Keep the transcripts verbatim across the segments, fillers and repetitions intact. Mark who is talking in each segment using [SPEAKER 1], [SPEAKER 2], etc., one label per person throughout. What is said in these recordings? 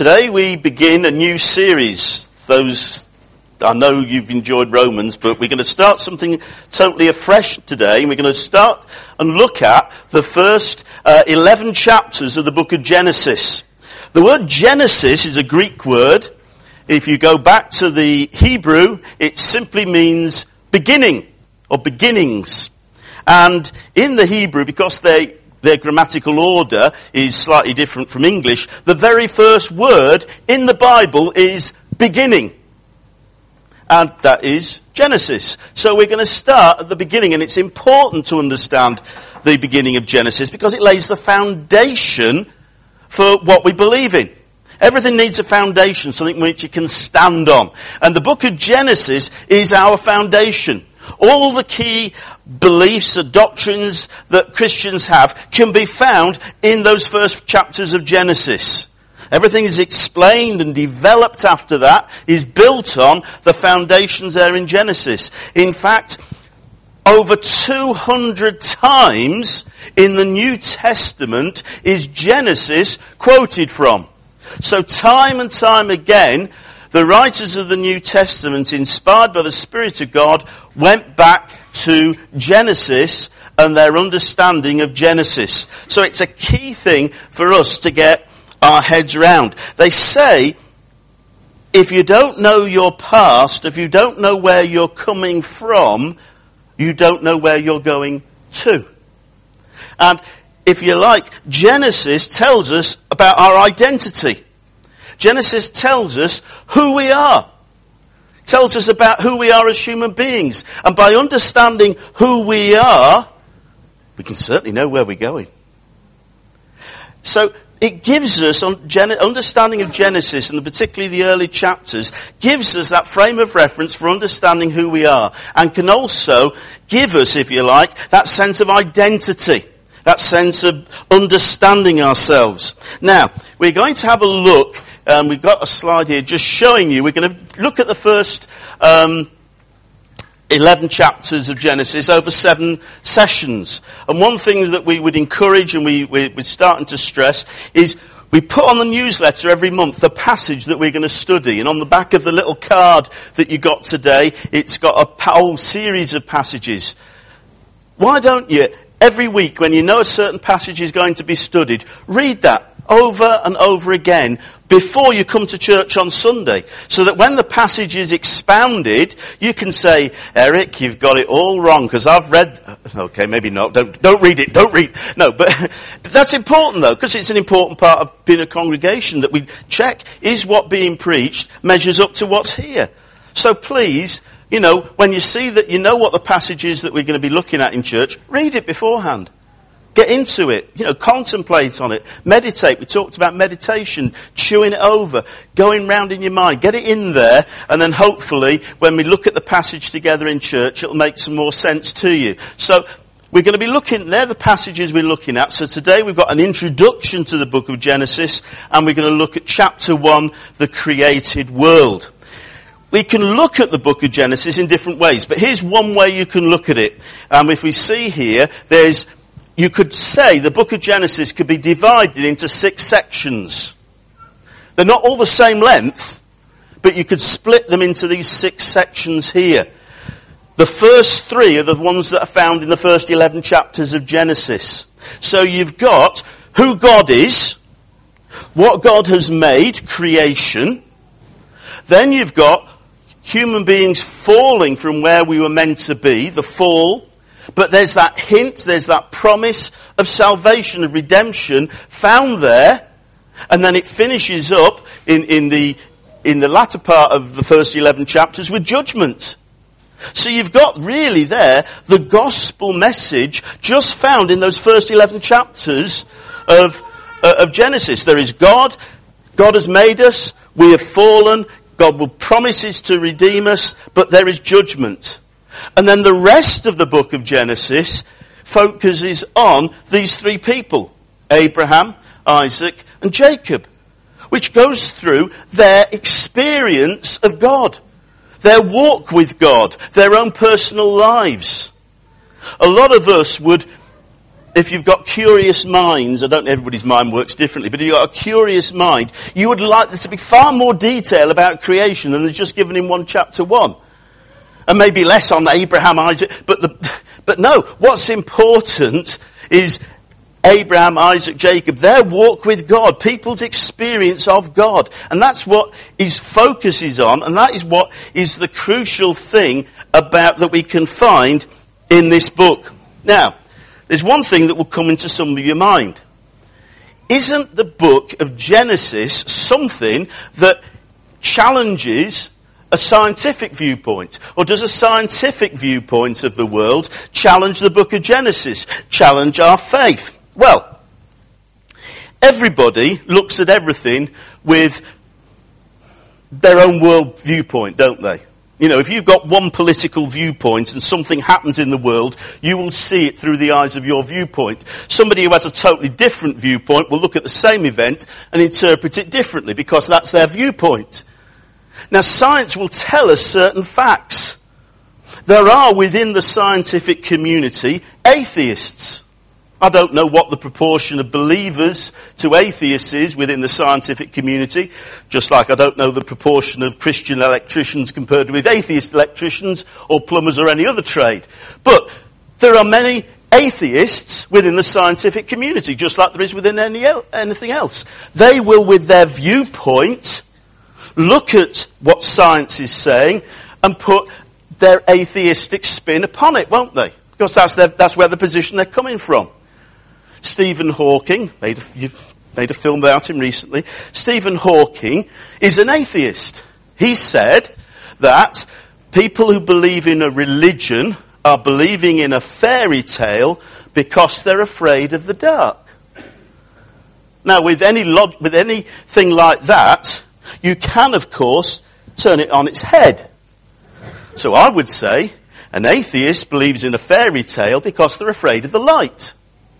[SPEAKER 1] Today we begin a new series. Those, I know you've enjoyed Romans, but we're going to start something totally afresh today. And we're going to start and look at the first uh, eleven chapters of the book of Genesis. The word Genesis is a Greek word. If you go back to the Hebrew, it simply means beginning or beginnings. And in the Hebrew, because they their grammatical order is slightly different from English, the very first word in the Bible is beginning. And that is Genesis. So we're going to start at the beginning, and it's important to understand the beginning of Genesis because it lays the foundation for what we believe in. Everything needs a foundation, something which you can stand on. And the book of Genesis is our foundation. All the key beliefs and doctrines that Christians have can be found in those first chapters of Genesis. Everything is explained and developed after that, is built on the foundations there in Genesis. In fact, over two hundred times in the New Testament is Genesis quoted from. So time and time again, the writers of the New Testament, inspired by the Spirit of God, went back to Genesis and their understanding of Genesis. So it's a key thing for us to get our heads around. They say, if you don't know your past, if you don't know where you're coming from, you don't know where you're going to. And if you like, Genesis tells us about our identity. Genesis tells us who we are. It tells us about who we are as human beings. And by understanding who we are, we can certainly know where we're going. So it gives us, understanding of Genesis, and particularly the early chapters, gives us that frame of reference for understanding who we are. And can also give us, if you like, that sense of identity. That sense of understanding ourselves. Now, we're going to have a look. Um, we've got a slide here just showing you. We're going to look at the first um, eleven chapters of Genesis over seven sessions. And one thing that we would encourage and we, we, we're starting to stress is we put on the newsletter every month the passage that we're going to study. And on the back of the little card that you got today, it's got a whole series of passages. Why don't you, every week when you know a certain passage is going to be studied, read that over and over again before you come to church on Sunday, so that when the passage is expounded, you can say, Eric, you've got it all wrong, because I've read... Okay, maybe not. Don't, don't read it. Don't read... No, but, but that's important, though, because it's an important part of being a congregation, that we check, is what being preached measures up to what's here? So please, you know, when you see that you know what the passage is that we're going to be looking at in church, read it beforehand. Get into it, you know, contemplate on it, meditate. We talked about meditation, chewing it over, going round in your mind. Get it in there, and then hopefully when we look at the passage together in church, it'll make some more sense to you. So we're going to be looking, they're the passages we're looking at. So today we've got an introduction to the book of Genesis, and we're going to look at chapter one, the created world. We can look at the book of Genesis in different ways, but here's one way you can look at it. Um, if we see here, there's You could say the book of Genesis could be divided into six sections. They're not all the same length, but you could split them into these six sections here. The first three are the ones that are found in the first eleven chapters of Genesis. So you've got who God is, what God has made, creation. Then you've got human beings falling from where we were meant to be, the fall. But there's that hint, there's that promise of salvation, of redemption found there. And then it finishes up in, in the in the latter part of the first eleven chapters with judgment. So you've got really there the gospel message just found in those first eleven chapters of, uh, of Genesis. There is God, God has made us, we have fallen, God will promises to redeem us, but there is judgment. And then the rest of the book of Genesis focuses on these three people, Abraham, Isaac, and Jacob, which goes through their experience of God, their walk with God, their own personal lives. A lot of us would if you've got curious minds, I don't know, everybody's mind works differently, but if you've got a curious mind, you would like there to be far more detail about creation than there's just given in one chapter one. And maybe less on Abraham, Isaac, but the, but no, what's important is Abraham, Isaac, Jacob, their walk with God, people's experience of God. And that's what his focus is on, and that is what is the crucial thing about that we can find in this book. Now, there's one thing that will come into some of your mind. Isn't the book of Genesis something that challenges a scientific viewpoint? Or does a scientific viewpoint of the world challenge the book of Genesis, challenge our faith? Well, everybody looks at everything with their own world viewpoint, don't they? You know, if you've got one political viewpoint and something happens in the world, you will see it through the eyes of your viewpoint. Somebody who has a totally different viewpoint will look at the same event and interpret it differently because that's their viewpoint. Now, science will tell us certain facts. There are within the scientific community atheists. I don't know what the proportion of believers to atheists is within the scientific community, just like I don't know the proportion of Christian electricians compared with atheist electricians or plumbers or any other trade. But there are many atheists within the scientific community, just like there is within any el- anything else. They will, with their viewpoint, look at what science is saying and put their atheistic spin upon it, won't they? Because that's, their, that's where the position they're coming from. Stephen Hawking, made a, you made a film about him recently. Stephen Hawking is an atheist. He said that people who believe in a religion are believing in a fairy tale because they're afraid of the dark. Now, with any log- with anything like that, you can, of course, turn it on its head. So I would say an atheist believes in a fairy tale because they're afraid of the light.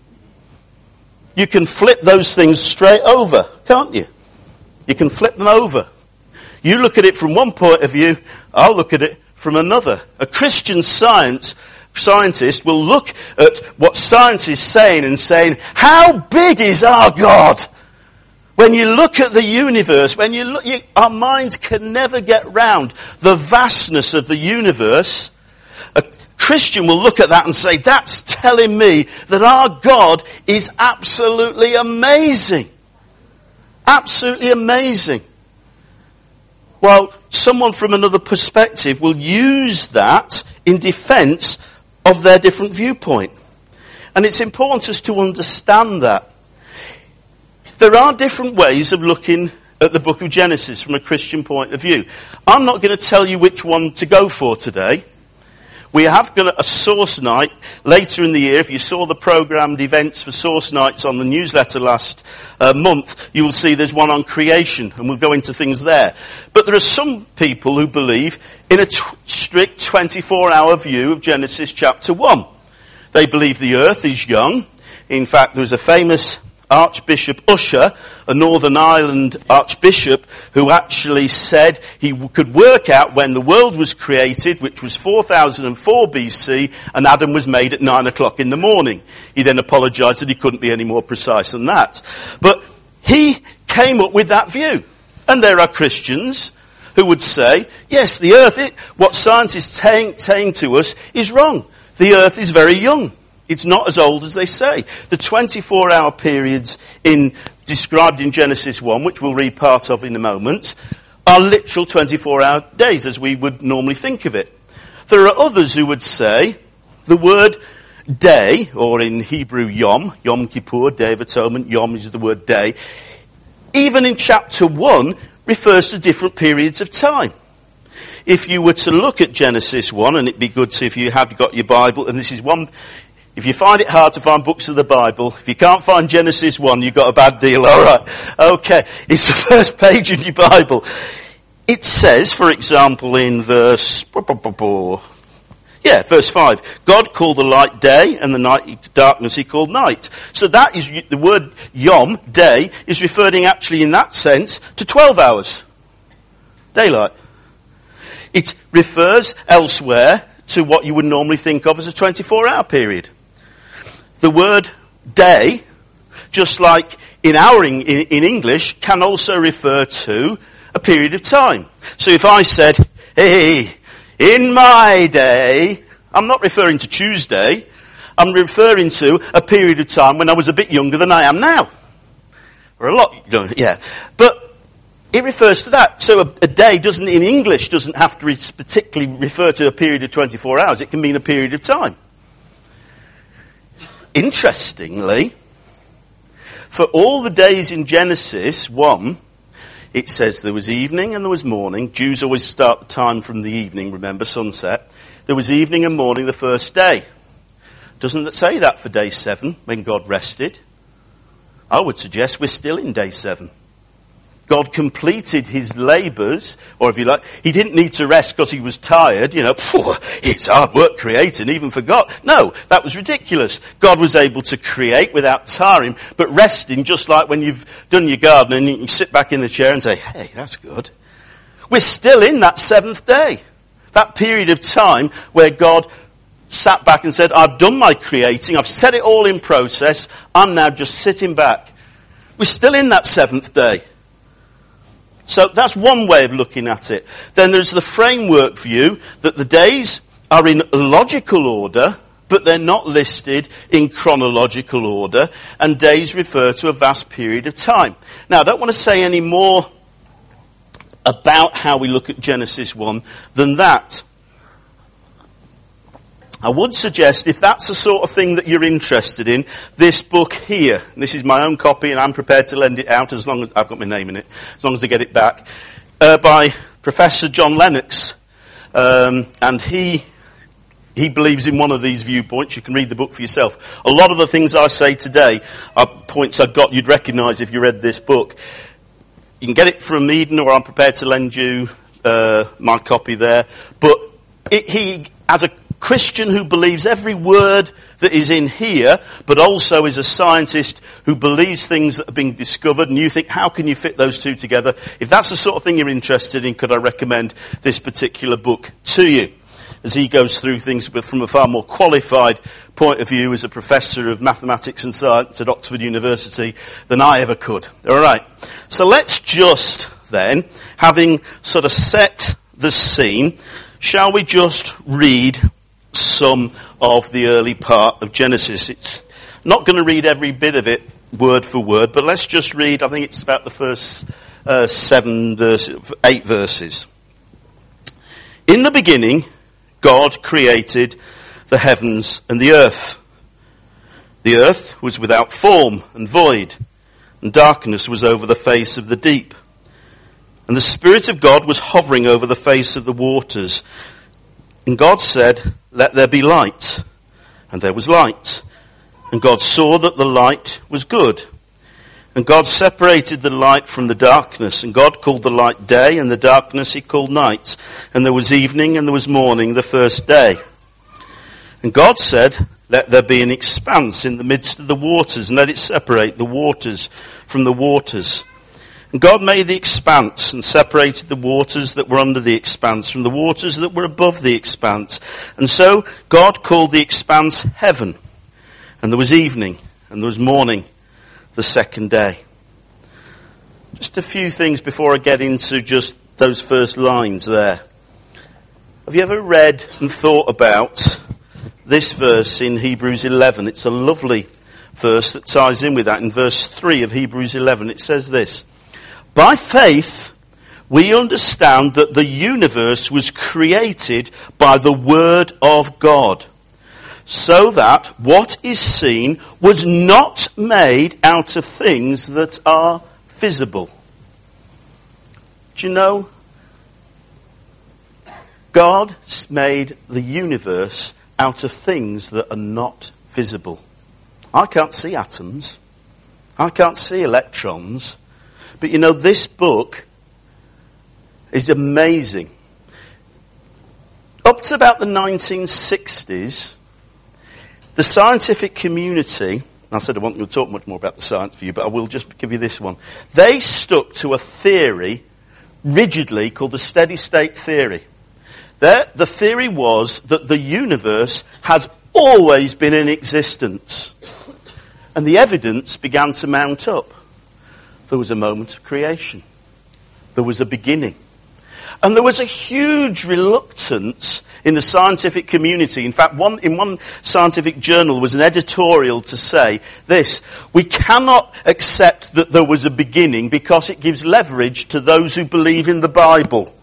[SPEAKER 1] You can flip those things straight over, can't you? You can flip them over. You look at it from one point of view, I'll look at it from another. A Christian science scientist will look at what science is saying and saying, how big is our God? When you look at the universe, when you look, you, our minds can never get round the vastness of the universe. A Christian will look at that and say, that's telling me that our God is absolutely amazing. Absolutely amazing. Well, someone from another perspective will use that in defense of their different viewpoint. And it's important us to understand that. There are different ways of looking at the book of Genesis from a Christian point of view. I'm not going to tell you which one to go for today. We have got a source night later in the year. If you saw the programmed events for source nights on the newsletter last uh, month, you will see there's one on creation, and we'll go into things there. But there are some people who believe in a t- strict twenty-four hour view of Genesis chapter one. They believe the earth is young. In fact, there was a famous Archbishop Usher, a Northern Ireland archbishop, who actually said he could work out when the world was created, which was four thousand four B C, and Adam was made at nine o'clock in the morning. He then apologised that he couldn't be any more precise than that. But he came up with that view. And there are Christians who would say, yes, the earth, it, what science is saying, saying to us is wrong. The earth is very young. It's not as old as they say. The twenty-four hour periods in, described in Genesis one, which we'll read part of in a moment, are literal twenty-four hour days as we would normally think of it. There are others who would say the word day, or in Hebrew Yom, Yom Kippur, Day of Atonement, Yom is the word day, even in chapter one refers to different periods of time. If you were to look at Genesis one, and it'd be good to, if you have got your Bible, and this is one... If you find it hard to find books of the Bible, if you can't find Genesis one, you've got a bad deal, all right. Okay, it's the first page in your Bible. It says, for example, in verse... Yeah, verse five. God called the light day, and the night darkness he called night. So that is, the word yom, day, is referring actually in that sense to twelve hours. Daylight. It refers elsewhere to what you would normally think of as a twenty-four hour period. The word day, just like in our in, in English, can also refer to a period of time. So if I said, hey, in my day, I'm not referring to Tuesday, I'm referring to a period of time when I was a bit younger than I am now. Or a lot younger, yeah. But it refers to that. So a, a day doesn't, in English, doesn't have to re- particularly refer to a period of twenty-four hours. It can mean a period of time. Interestingly, for all the days in Genesis one, it says there was evening and there was morning. Jews always start the time from the evening, remember, sunset. There was evening and morning the first day. Doesn't it say that for day seven, when God rested? I would suggest we're still in day seven. God completed his labours, or if you like, he didn't need to rest because he was tired, you know, it's hard work creating, even for God. No, that was ridiculous. God was able to create without tiring, but resting just like when you've done your garden and you can sit back in the chair and say, hey, that's good. We're still in that seventh day. That period of time where God sat back and said, I've done my creating, I've set it all in process, I'm now just sitting back. We're still in that seventh day. So that's one way of looking at it. Then there's the framework view that the days are in logical order, but they're not listed in chronological order, and days refer to a vast period of time. Now, I don't want to say any more about how we look at Genesis one than that. I would suggest, if that's the sort of thing that you're interested in, this book here, and this is my own copy and I'm prepared to lend it out as long as I've got my name in it, as long as I get it back, uh, by Professor John Lennox. Um, and he he believes in one of these viewpoints. You can read the book for yourself. A lot of the things I say today are points I got you'd recognise if you read this book. You can get it from Eden, or I'm prepared to lend you uh, my copy there. But it, he, as a Christian who believes every word that is in here, but also is a scientist who believes things that are being discovered, and you think, how can you fit those two together? If that's the sort of thing you're interested in, could I recommend this particular book to you? As he goes through things from a far more qualified point of view as a professor of mathematics and science at Oxford University than I ever could. All right. So let's just then, having sort of set the scene, shall we just read some of the early part of Genesis? It's not going to read every bit of it word for word, but let's just read, I think it's about the first uh, seven verses, eight verses. In the beginning, God created the heavens and the earth. The earth was without form and void, and darkness was over the face of the deep. And the Spirit of God was hovering over the face of the waters. And God said, let there be light. And there was light. And God saw that the light was good. And God separated the light from the darkness. And God called the light day, and the darkness he called night. And there was evening, and there was morning the first day. And God said, let there be an expanse in the midst of the waters, and let it separate the waters from the waters. And God made the expanse and separated the waters that were under the expanse from the waters that were above the expanse. And so God called the expanse heaven. And there was evening, and there was morning the second day. Just a few things before I get into just those first lines there. Have you ever read and thought about this verse in Hebrews eleven? It's a lovely verse that ties in with that. In verse three of Hebrews eleven, it says this: by faith, we understand that the universe was created by the word of God, so that what is seen was not made out of things that are visible. Do you know? God made the universe out of things that are not visible. I can't see atoms. I can't see electrons. But you know, this book is amazing. Up to about the nineteen sixties, the scientific community, I said I wasn't going to talk much more about the science for you, but I will just give you this one. They stuck to a theory rigidly called the steady state theory. There, the theory was that the universe has always been in existence. And the evidence began to mount up. There was a moment of creation. There was a beginning. And there was a huge reluctance in the scientific community. In fact, one, in one scientific journal was an editorial to say this: we cannot accept that there was a beginning because it gives leverage to those who believe in the Bible.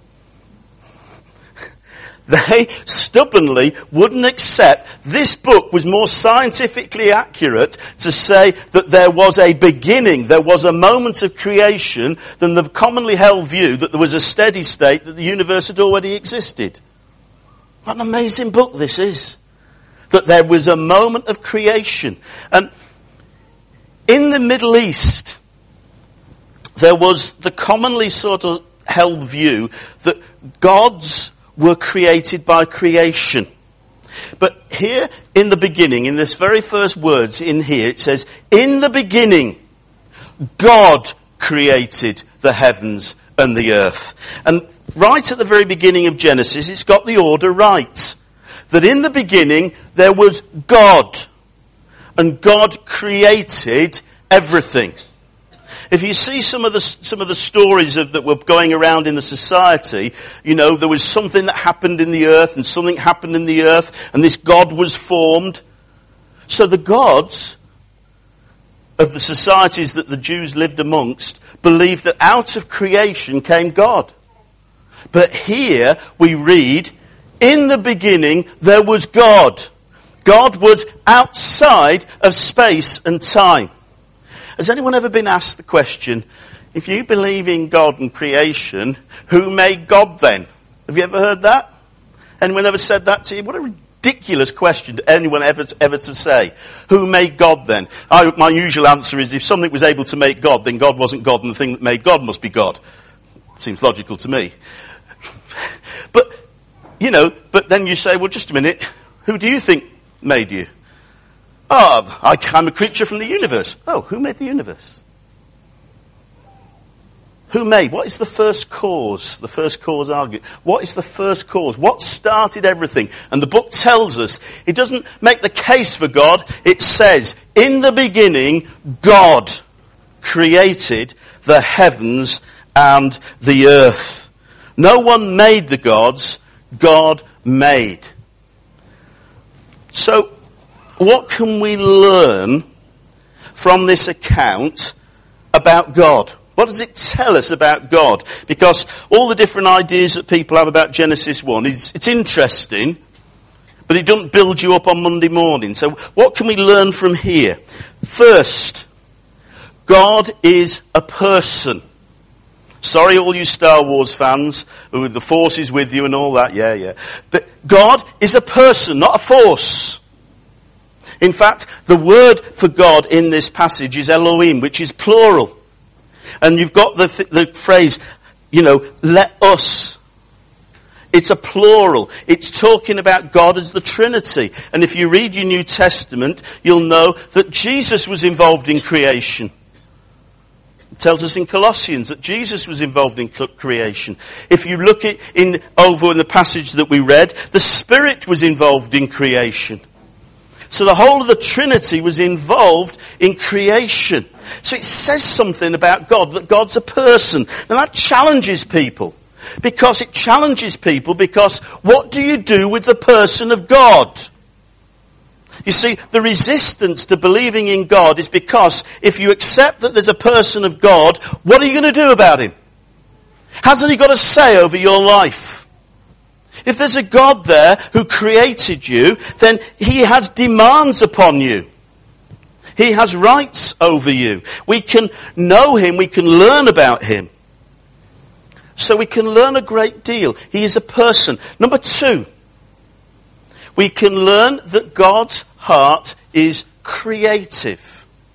[SPEAKER 1] They stubbornly wouldn't accept this book was more scientifically accurate to say that there was a beginning, there was a moment of creation, than the commonly held view that there was a steady state, that the universe had already existed. What an amazing book this is. That there was a moment of creation. And in the Middle East, there was the commonly sort of held view that gods were created by creation. But here in the beginning, in this very first words in here, it says, in the beginning, God created the heavens and the earth. And right at the very beginning of Genesis, it's got the order right. That in the beginning, there was God. And God created everything. If you see some of the some of the stories of, that were going around in the society, you know, there was something that happened in the earth and something happened in the earth and this God was formed. So the gods of the societies that the Jews lived amongst believed that out of creation came God. But here we read, in the beginning there was God. God was outside of space and time. Has anyone ever been asked the question, if you believe in God and creation, who made God then? Have you ever heard that? Anyone ever said that to you? What a ridiculous question to anyone ever, ever to say. Who made God then? I, my usual answer is, if something was able to make God, then God wasn't God, and the thing that made God must be God. Seems logical to me. But, you know, but then you say, well, just a minute, who do you think made you? Oh, I, I'm a creature from the universe. Oh, who made the universe? Who made? What is the first cause? The first cause argument. What is the first cause? What started everything? And the book tells us, it doesn't make the case for God. It says, in the beginning, God created the heavens and the earth. No one made the gods. God made. So, what can we learn from this account about God? What does it tell us about God? Because all the different ideas that people have about Genesis one, it's, it's interesting, but it doesn't build you up on Monday morning. So what can we learn from here? First, God is a person. Sorry, all you Star Wars fans, with the Force is with you and all that, yeah, yeah. But God is a person, not a force. In fact, the word for God in this passage is Elohim, which is plural. And you've got the, th- the phrase, you know, let us. It's a plural. It's talking about God as the Trinity. And if you read your New Testament, you'll know that Jesus was involved in creation. It tells us in Colossians that Jesus was involved in creation. If you look at in over in the passage that we read, the Spirit was involved in creation. So the whole of the Trinity was involved in creation. So it says something about God, that God's a person. And that challenges people. Because it challenges people because what do you do with the person of God? You see, the resistance to believing in God is because if you accept that there's a person of God, what are you going to do about him? Hasn't he got a say over your life? If there's a God there who created you, then he has demands upon you. He has rights over you. We can know him, we can learn about him. So we can learn a great deal. He is a person. Number two, we can learn that God's heart is creative.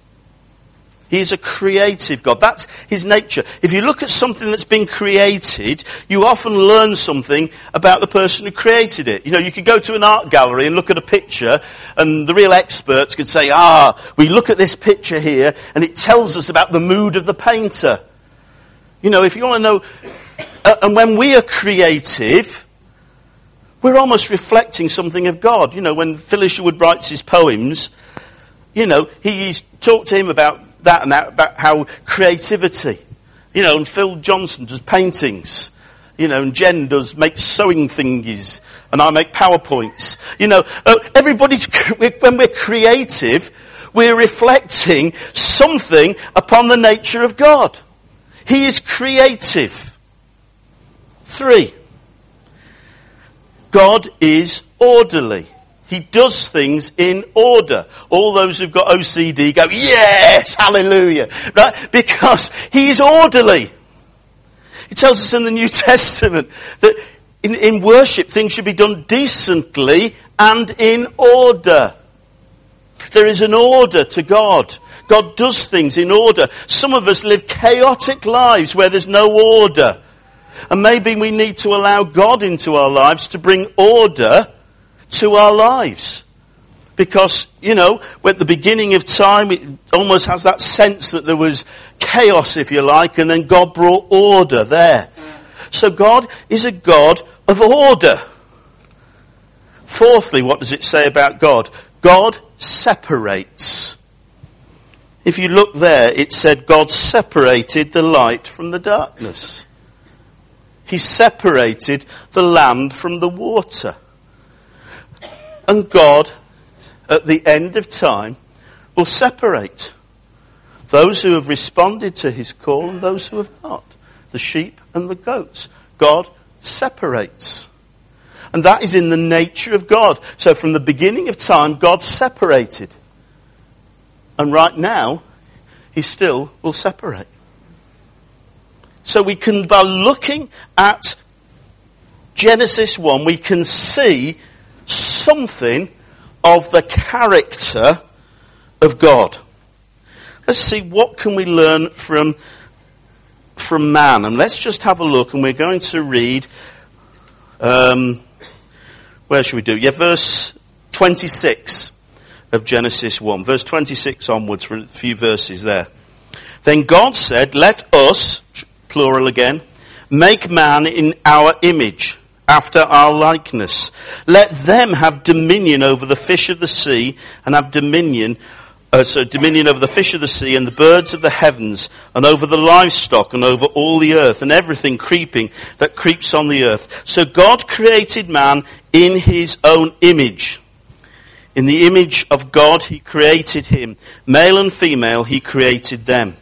[SPEAKER 1] He is a creative God. That's his nature. If you look at something that's been created, you often learn something about the person who created it. You know, you could go to an art gallery and look at a picture, and the real experts could say, ah, we look at this picture here, and it tells us about the mood of the painter. You know, if you want to know, uh, and when we are creative, we're almost reflecting something of God. You know, when Phil Isherwood writes his poems, you know, he's talked to him about that and that, about how creativity, you know, and Phil Johnson does paintings, you know, and Jen does make sewing thingies, and I make PowerPoints. You know, uh, everybody's, when we're creative, we're reflecting something upon the nature of God. He is creative. Three, God is orderly. He does things in order. All those who've got O C D go, yes, hallelujah. Right? Because he is orderly. It tells us in the New Testament that in, in worship things should be done decently and in order. There is an order to God. God does things in order. Some of us live chaotic lives where there's no order. And maybe we need to allow God into our lives to bring order to our lives. Because, you know, at the beginning of time, it almost has that sense that there was chaos, if you like, and then God brought order there. So God is a God of order. Fourthly, what does it say about God? God separates. If you look there, it said God separated the light from the darkness. He separated the land from the water. And God, at the end of time, will separate those who have responded to his call and those who have not. The sheep and the goats. God separates. And that is in the nature of God. So from the beginning of time, God separated. And right now, he still will separate. So we can, by looking at Genesis one, we can see something of the character of God. Let's see, what can we learn from, from man? And let's just have a look, and we're going to read, um, where should we do? Yeah, verse twenty-six of Genesis one. Verse twenty-six onwards, for a few verses there. Then God said, let us, plural again, make man in our image, after our likeness. Let them have dominion over the fish of the sea, and have dominion, uh, so dominion over the fish of the sea, and the birds of the heavens, and over the livestock, and over all the earth, and everything creeping that creeps on the earth. So God created man in his own image. In the image of God he created him. Male and female he created them.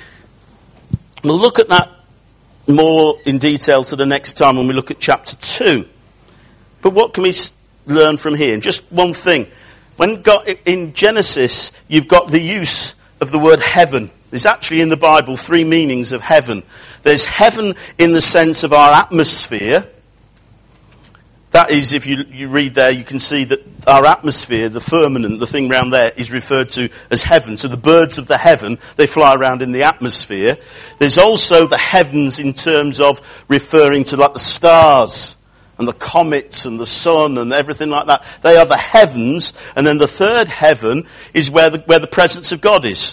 [SPEAKER 1] We'll look at that more in detail to the next time when we look at chapter two. But what can we learn from here? And just one thing. When God, in Genesis, you've got the use of the word heaven. There's actually in the Bible three meanings of heaven. There's heaven in the sense of our atmosphere. That is, if you, you read there, you can see that our atmosphere, the firmament, the thing round there, is referred to as heaven. So the birds of the heaven, they fly around in the atmosphere. There's also the heavens in terms of referring to like the stars and the comets and the sun and everything like that. They are the heavens. And then the third heaven is where the, where the presence of God is.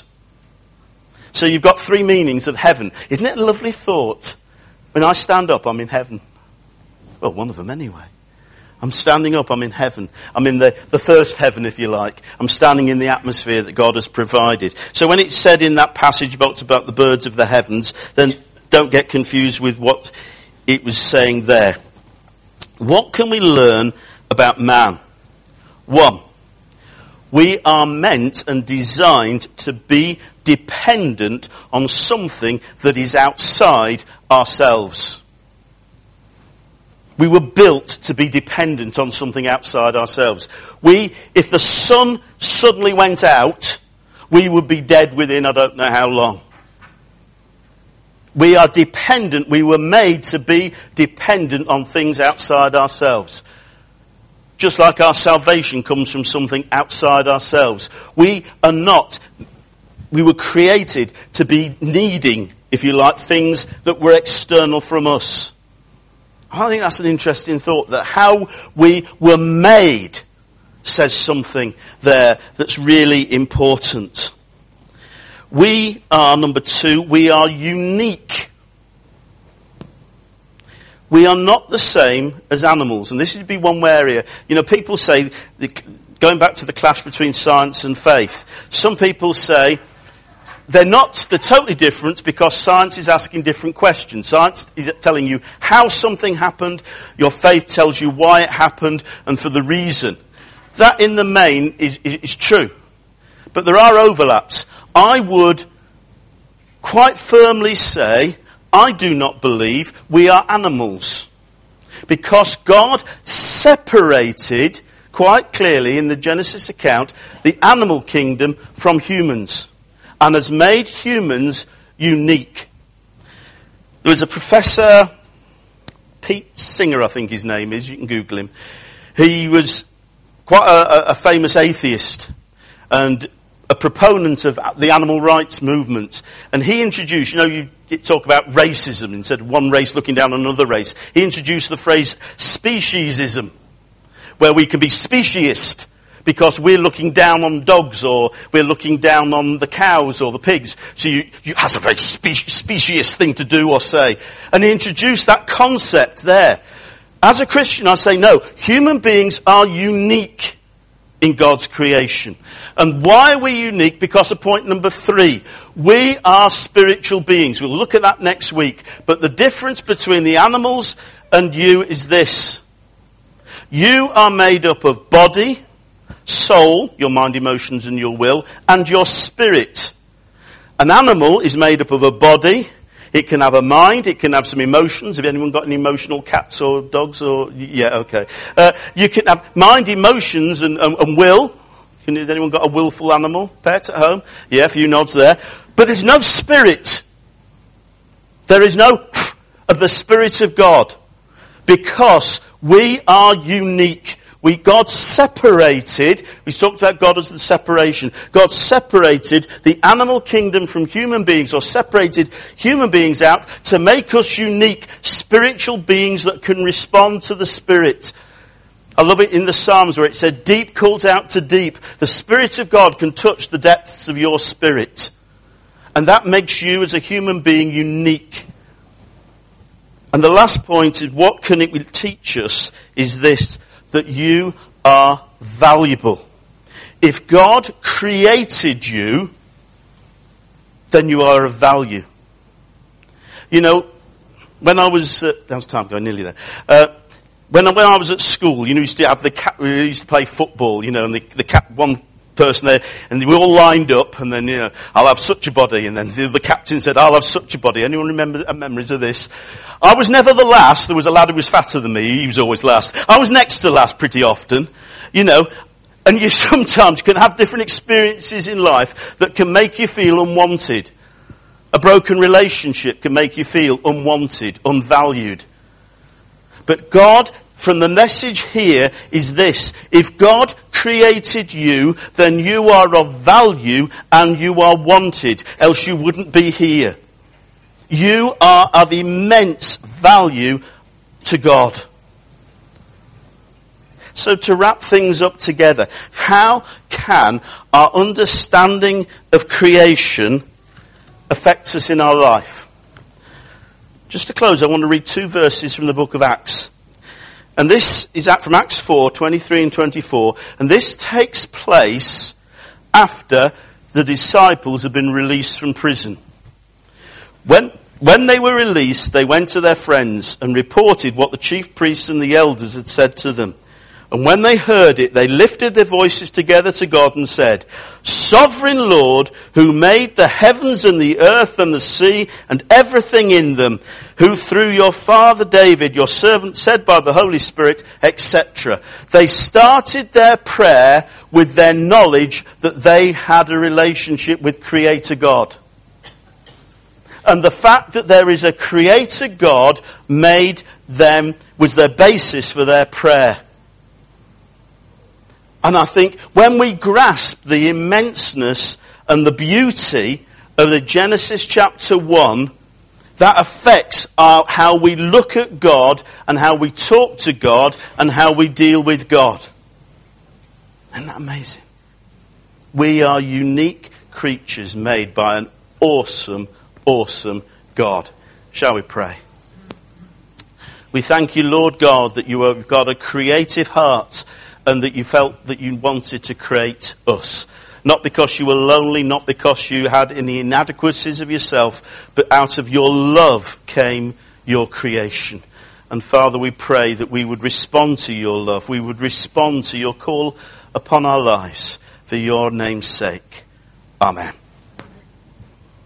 [SPEAKER 1] So you've got three meanings of heaven. Isn't it a lovely thought? When I stand up, I'm in heaven. Well, one of them anyway. I'm standing up, I'm in heaven. I'm in the, the first heaven, if you like. I'm standing in the atmosphere that God has provided. So when it's said in that passage about, about the birds of the heavens, then don't get confused with what it was saying there. What can we learn about man? One, we are meant and designed to be dependent on something that is outside ourselves. We were built to be dependent on something outside ourselves. We, if the sun suddenly went out, we would be dead within I don't know how long. We are dependent. We were made to be dependent on things outside ourselves. Just like our salvation comes from something outside ourselves. We are not, we were created to be needing, if you like, things that were external from us. I think that's an interesting thought, that how we were made says something there that's really important. We are, number two, we are unique. We are not the same as animals. And this would be one area, you know, people say, going back to the clash between science and faith, some people say they're not, they're totally different because science is asking different questions. Science is telling you how something happened, your faith tells you why it happened and for the reason. That in the main is, is, is true. But there are overlaps. I would quite firmly say, I do not believe we are animals. Because God separated, quite clearly in the Genesis account, the animal kingdom from humans. And has made humans unique. There was a professor, Pete Singer I think his name is, you can Google him. He was quite a, a famous atheist and a proponent of the animal rights movement. And he introduced, you know, you talk about racism instead of one race looking down on another race. He introduced the phrase speciesism, where we can be speciesist because we're looking down on dogs or we're looking down on the cows or the pigs. So you, you, that's a very spe- specious thing to do or say. And he introduced that concept there. As a Christian, I say no. Human beings are unique in God's creation. And why are we unique? Because of point number three. We are spiritual beings. We'll look at that next week. But the difference between the animals and you is this. You are made up of body, soul, your mind, emotions and your will, and your spirit. An animal is made up of a body. It can have a mind. It can have some emotions. Have anyone got any emotional cats or dogs? Or yeah, okay. Uh, you can have mind, emotions, and, and, and will. Can, has anyone got a willful animal pet at home? Yeah, a few nods there. But there's no spirit. There is no of the Spirit of God. Because we are unique. We, God separated, we talked about God as the separation. God separated the animal kingdom from human beings, or separated human beings out to make us unique, spiritual beings that can respond to the Spirit. I love it in the Psalms where it said, deep calls out to deep. The Spirit of God can touch the depths of your spirit. And that makes you as a human being unique. And the last point is, what can it teach us is this, that you are valuable. If God created you, then you are of value. You know, when I was, uh, that was time ago, nearly there. Uh, when, I, when I was at school, you know, we used to have the cat, we used to play football, you know, and the, the cat, one person there, and we all lined up, and then, you know, I'll have such a body, and then the, the captain said, I'll have such a body. Anyone remember uh, memories of this? I was never the last. There was a lad who was fatter than me. He was always last. I was next to last pretty often, you know, and you sometimes can have different experiences in life that can make you feel unwanted. A broken relationship can make you feel unwanted, unvalued. But God, from the message here, is this. If God created you, then you are of value and you are wanted, else you wouldn't be here. You are of immense value to God. So to wrap things up together, how can our understanding of creation affect us in our life? Just to close, I want to read two verses from the book of Acts. And this is from Acts four, twenty-three and twenty-four. And this takes place after the disciples have been released from prison. When, when they were released, they went to their friends and reported what the chief priests and the elders had said to them. And when they heard it, they lifted their voices together to God and said, Sovereign Lord, who made the heavens and the earth and the sea and everything in them, who through your father David, your servant, said by the Holy Spirit, et cetera. They started their prayer with their knowledge that they had a relationship with Creator God. And the fact that there is a Creator God made them, was their basis for their prayer. And I think when we grasp the immenseness and the beauty of the Genesis chapter one, that affects our, how we look at God and how we talk to God and how we deal with God. Isn't that amazing? We are unique creatures made by an awesome, awesome God. Shall we pray? We thank you, Lord God, that you have got a creative heart and that you felt that you wanted to create us. Not because you were lonely, not because you had any inadequacies of yourself, but out of your love came your creation. And Father, we pray that we would respond to your love. We would respond to your call upon our lives for your name's sake. Amen.